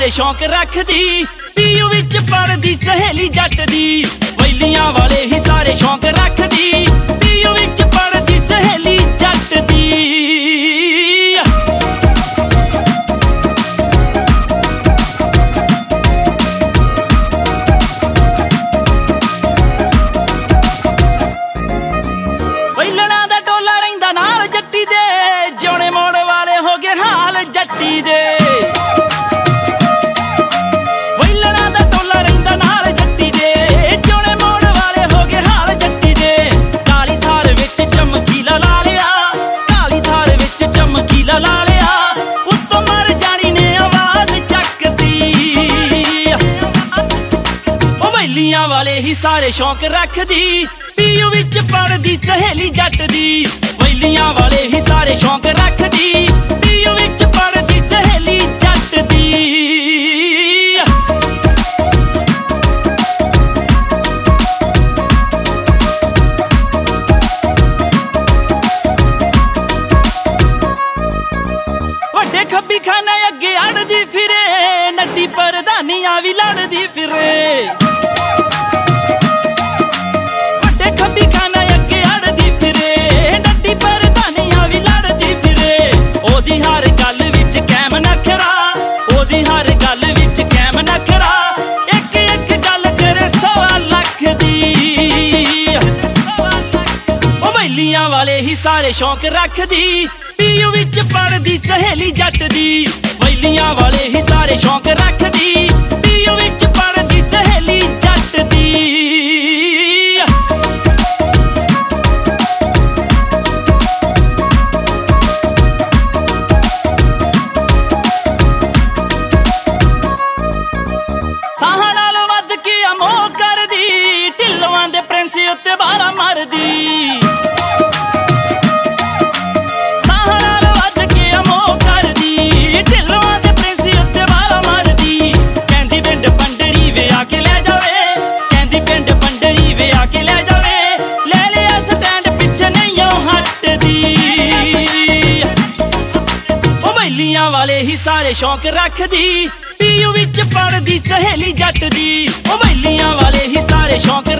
ਸਾਰੇ ਸ਼ੌਂਕ ਰੱਖਦੀ, ਪੀਯੂ ਵਿੱਚ ਪੜਦੀ ਸਹੇਲੀ ਜੱਟ ਦੀ। ਵੈਲੀਆਂ ਵਾਲੇ ਹੀ ਸਾਰੇ ਸ਼ੌਂਕ ਰੱਖਦੀ, ਪੀਯੂ ਵਿੱਚ ਪੜਦੀ ਸਹੇਲੀ ਜੱਟ ਦੀ। ਵੈਲਣਾ ਦਾ ਟੋਲਾ ਰਹਿੰਦਾ ਨਾਲ ਜੱਟੀ ਦੇ, ਜਿਉਣੇ ਮੋੜ ਵਾਲੇ ਹੋ ਗਏ ਹਾਲ ਜੱਟੀ ਦੇ। ਵੈਲਣਾ ਦਾ ਟੋਲਾ ਰਹਿੰਦਾ ਨਾਲ ਜੱਟੀ ਦੇ, ਜਿਉਣੇ ਮੋੜ ਵਾਲੇ ਹੋ ਗਏ ਹਾਲ ਜੱਟੀ ਦੇ। ਕਾਲੀ ਥਾਰ ਵਿੱਚ ਚਮਕੀਲਾ ਲਾ ਲਿਆ, ਕਾਲੀ ਥਾਰ ਵਿੱਚ ਚਮਕੀਲਾ ਲਾ ਲਿਆ, ਉੱਤੋਂ ਮਰ ਜਾਣੀ ਨੇ ਆਵਾਜ਼ ਚੱਕਦੀ। ਉਹ ਵੈਲੀਆਂ ਵਾਲੇ ਹੀ ਸਾਰੇ ਸ਼ੌਂਕ ਰੱਖਦੀ, ਪੀਯੂ ਵਿੱਚ ਪੜਦੀ ਸਹੇਲੀ ਜੱਟ ਦੀ। ਵੈਲੀਆਂ ਵਾਲੇ ਹੀ ਸਾਰੇ ਸ਼ੌਂਕ ਰੱਖਦੀ, ਪੀਯੂ ਵਿੱਚ ਪੜਦੀ ਸਹੇਲੀ ਜੱਟ ਦੀ। ਵੱਡੇ ਖੱਬੀ ਖਾਨੇ ਅੱਗੇ ਅੜਦੀ ਫਿਰੇ, ਨੱਡੀ ਪ੍ਰਧਾਨੀਆਂ ਵੀ ਲੜਦੀ ਫਿਰੇ। ਉਹਦੀ ਹਰ ਗੱਲ ਵਿੱਚ ਕੈਮ ਨਖਰਾ, ਉਹਦੀ ਹਰ ਗੱਲ ਵਿੱਚ ਕੈਮ ਨਖਰਾ, ਇੱਕ ਇੱਕ ਗੱਲ ਕਰੇ 1.25 ਲੱਖ ਦੀ। ਉਹ ਵੈਲੀਆਂ ਵਾਲੇ ਹੀ ਸਾਰੇ ਸ਼ੌਂਕ ਰੱਖਦੀ, ਪੀਯੂ ਵਿੱਚ ਪੜਦੀ ਸਹੇਲੀ ਜੱਟ ਦੀ। ਵੈਲੀਆਂ ਵਾਲੇ ਹੀ ਸਾਰੇ ਸ਼ੌਂਕ ਰੱਖਦੀ, ਪੀਯੂ ਵਿੱਚ ਪੜਦੀ ਸਹੇਲੀ ਜੱਟ ਦੀ। ਢਿੱਲੋਂ ਦੇ ਪ੍ਰਿੰਸ ਉੱਤੇ ਬਾਲਾ ਮਰਦੀ, ਸਾਹਾਂ ਨਾਲ ਵੱਧ ਕੇ ਅਮੋਹ ਕਰਦੀ। ਢਿੱਲੋਂ ਦੇ ਪ੍ਰਿੰਸ ਉੱਤੇ ਬਾਲਾ ਮਰਦੀ, ਕਹਿੰਦੀ ਪਿੰਡ ਪੰਡਰੀ ਵਿਆਹ ਕੇ ਲੈ ਜਾਵੇ, ਕਹਿੰਦੀ ਪਿੰਡ ਪੰਡਰੀ ਵਿਆਹ ਕੇ ਲੈ ਜਾਵੇ। ਲੈ ਲਿਆ ਸਟੈਂਡ ਪਿੱਛੇ ਨਹੀਂ ਉਹ ਹਟਦੀ। ਉਹ ਵੈਲੀਆਂ ਵਾਲੇ ਹੀ ਸਾਰੇ ਸ਼ੌਂਕ ਰੱਖਦੀ, ਪੀਯੂ ਵਿੱਚ ਪੜਦੀ ਸਹੇਲੀ ਜੱਟ ਦੀ। ਉਹ ਵੈਲੀਆਂ ਵਾਲੇ ਹੀ ਸਾਰੇ ਸ਼ੌਂਕ